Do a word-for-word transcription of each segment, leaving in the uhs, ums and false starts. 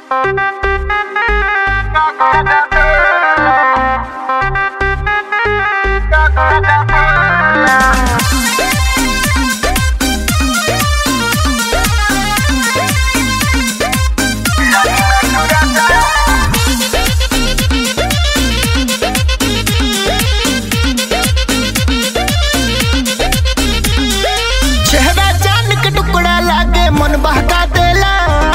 बहका देला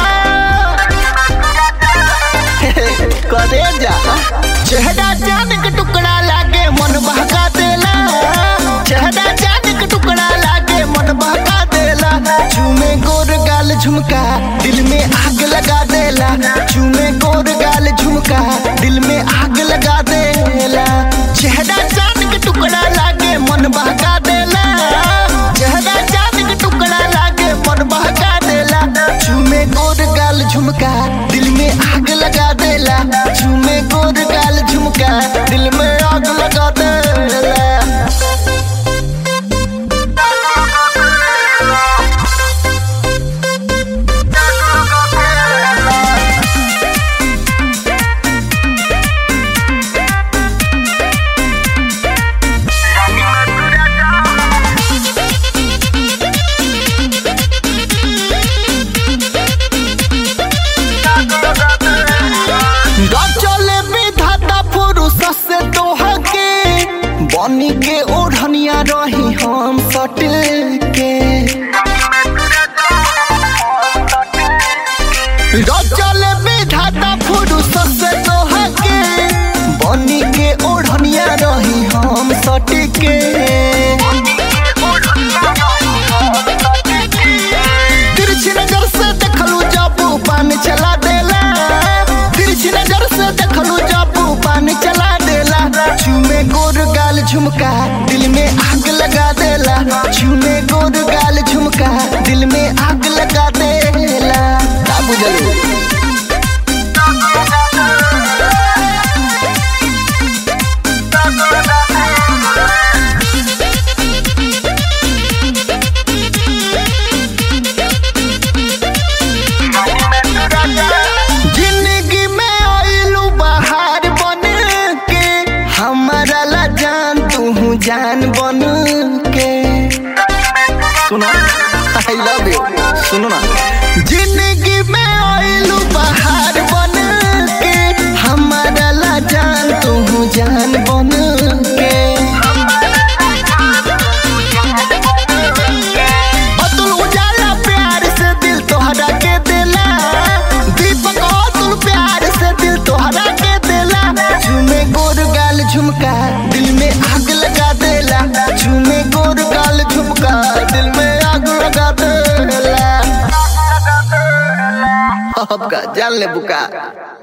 करे जा चेहरा चांद के टुकड़ा लागे मन बहका देला चेहरा चांद के टुकड़ा लागे मन बहका देला चूमे गोर गाल झुमका दिल में आग लगा देला चूमे गोर गाल झुमका दिल में आग लगा देला चेहरा चांद के टुकड़ा लागे मन बहका देला चेहरा चांद के टुकड़ा लागे मन बहका चूमे गोर गाल झुमका दिल में आग लगा देला चूमे गोर गाल झुमका दिल में आग लगा देला बनी के ओढ़निया रही हम सटल के रचल विधाता फुरुसत से तोहा के बनी के ओढ़निया रही हम सटल के तिरछी नजर से देखलू जब पानी चला देला तिरछी नजर से देखलू जब पानी चला देला चूमे गोर गाल झुमका दिल में आग लगा देला चूमे गोर गाल झुमका दिल में आग लगा देला का बुझलू जिंदगी में आइलू बाहर बन के हमारा ला जान तू जान बन के सुनो आई लव यू सुनो ना जिंदगी में आइलू बाहर बन के हमारा ला जान तू जान बन के अतुल उजाला प्यार से दिल तोहरा के देला दीपक अतुल प्यार से दिल तोहरा के देला चूमे गोर गाल झुमका दिल में आग लगा देला चूमे गोर गाल झुमका दिल में आग लगा देला अब का जान ले बुका।